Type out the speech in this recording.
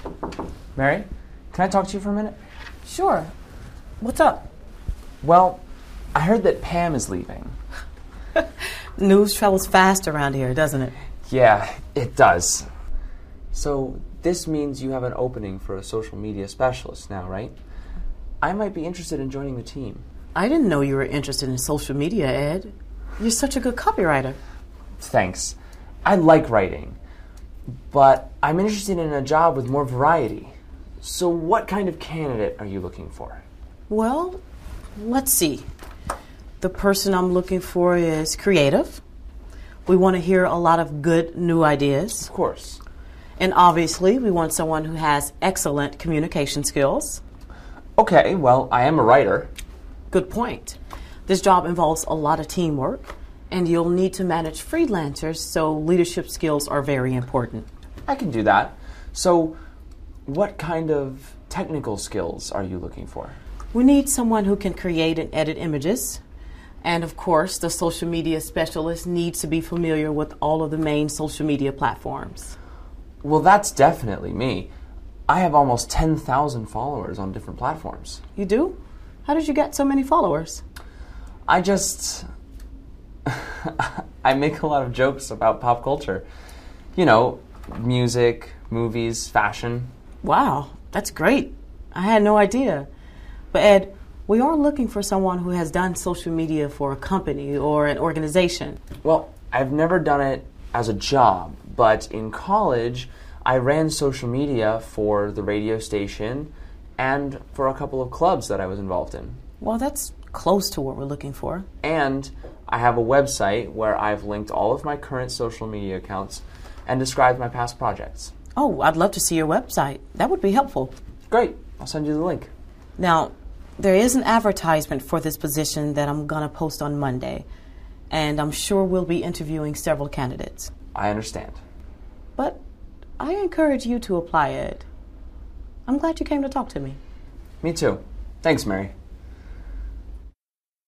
Mary, can I talk to you for a minute? Sure. What's up? Well, I heard that Pam is leaving. News travels fast around here, doesn't it? Yeah, it does. So this means you have an opening for a social media specialist now, right? I might be interested in joining the team. I didn't know you were interested in social media, Ed. You're such a good copywriter. Thanks. I like writing, but I'm interested in a job with more variety. So what kind of candidate are you looking for? Well, let's see. The person I'm looking for is creative. We want to hear a lot of good new ideas. Of course. And obviously, we want someone who has excellent communication skills. Okay, well, I am a writer. Good point. This job involves a lot of teamwork, and you'll need to manage freelancers, so leadership skills are very important. I can do that. So what kind of technical skills are you looking for? We need someone who can create and edit images. And of course, the social media specialist needs to be familiar with all of the main social media platforms. Well, that's definitely me. I have almost 10,000 followers on different platforms. You do? How did you get so many followers? I make a lot of jokes about pop culture. You know, music, movies, fashion. Wow, that's great. I had no idea. But Ed, we are looking for someone who has done social media for a company or an organization. Well, I've never done it as a job, but in college, I ran social media for the radio station and for a couple of clubs that I was involved in. Well, that's close to what we're looking for. And I have a website where I've linked all of my current social media accounts and described my past projects. Oh, I'd love to see your website. That would be helpful. Great. I'll send you the link. Now, there is an advertisement for this position that I'm going to post on Monday, and I'm sure we'll be interviewing several candidates. I understand. But I encourage you to apply, Ed. I'm glad you came to talk to me. Me too. Thanks, Mary.